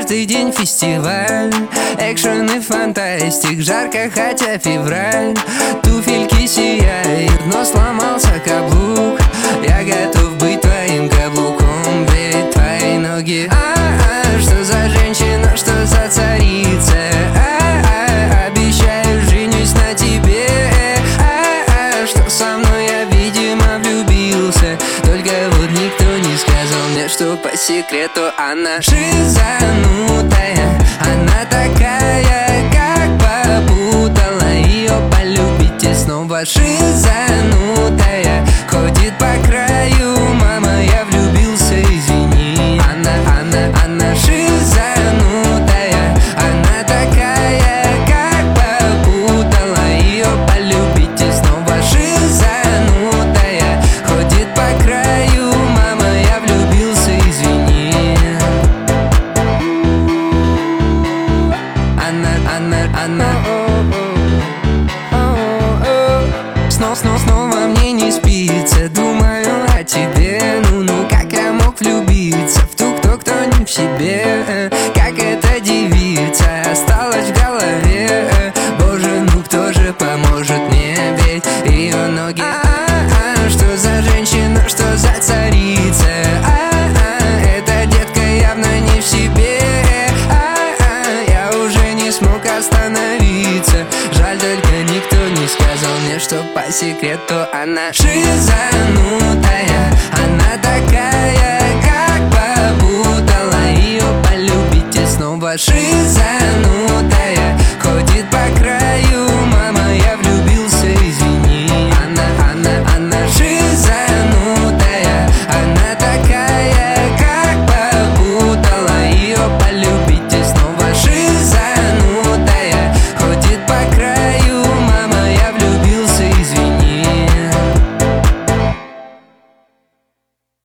каждый день фестиваль, экшен и фантастик, жарко, хотя февраль. Туфельки сияют, но сломался каблук. Я готов быть твоим каблуком, ведь твои ноги. Что за женщина, что за царица? Обещаю, женюсь на тебе. Что со мной, я, видимо, влюбился. Только вот никто не сказал мне, что по секрету она шизанутая. Она такая, как попутала. Ее полюбите снова. Шизанутая, ходит по краю. Мама, я влюбился, извини. Она шизанутая. Она такая, как попутала. Ее полюбите снова. Шизанутая, ходит по краю. Мама, я влюбился, извини. Снова мне не спится. Думаю о тебе. Ну, как я мог влюбиться в ту, кто не в себе? Как эта девица осталась в голове? Боже, ну кто же поможет мне? Ведь ее ноги. Что за женщина, что за царица? Эта детка явно не в себе. Я уже не смог остановиться. Жаль, только никто не сказал мне, что по секрету она шизанутая. Она такая, как попутала. Ее полюбите снова. Шизанутая.